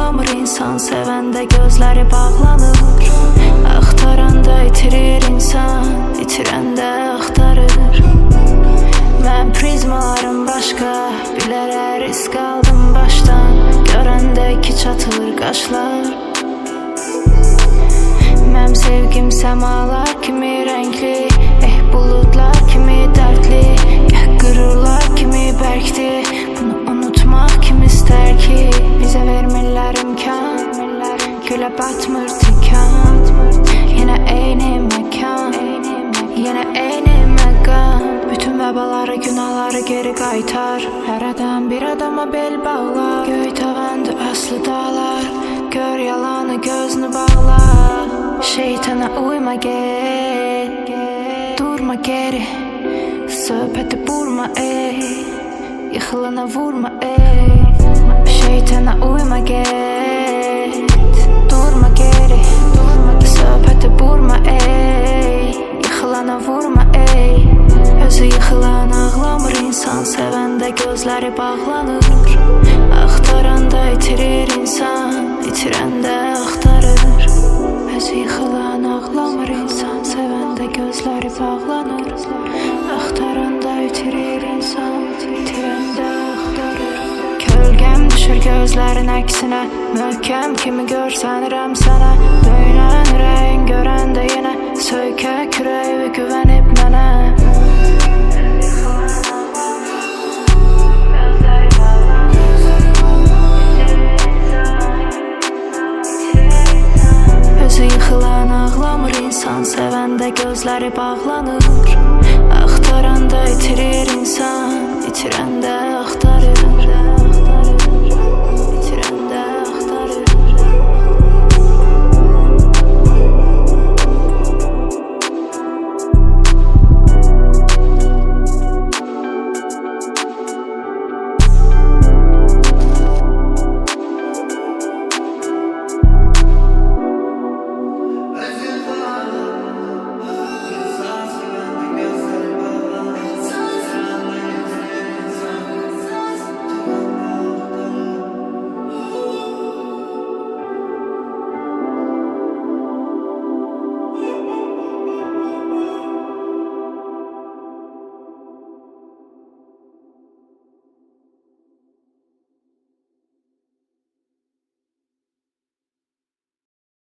ağlamır. İnsan sevəndə gözləri bağlanır. Axtaranda itirir insan, itirəndə axtarır. Mən prizmalarım başqa, bilərək risk aldım başdan. Görəndə ki çatır qaşlar. Mənim sevgim səmalar kimi rəngli, buludlar kimi dərdli, qırırlar kimi bərkdir. Bunu unutmaq kim istər ki? Bizə vermirlər imkan, gülə batmır tikan. Yenə eyni məkan, yenə eyni məqam. Bütün vəbaları, günahları geri qaytar. Hər adam bir adama bel bağlar. Göy tavandı aslı dağlar. Gör yalanı gözünü bağla. Şeytana uyma gel, durma geri. Söhbəti vurma ey, yıxılana vurma ey. Şeytana uyma gel, durma geri. Söhbəti vurma ey, yıxılana vurma ey. Özü yıxılan ağlamır. İnsan sevəndə gözləri bağlanır. Axtaranda itirir insan, itirəndə axtarır. Özü yıxılan ağlamır. İnsan sevəndə gözləri bağlanır. Axtaranda itirir insan, itirəndə axtarır. Kölgəm düşür gözlərin əksinə, möhkəm kimi görsənirəm sənə. Döynən ürəyin görəndə yenə, söykə kürəyi güvənib mənə. Özü yıxılan ağlamır. İnsan sevəndə gözləri bağlanır.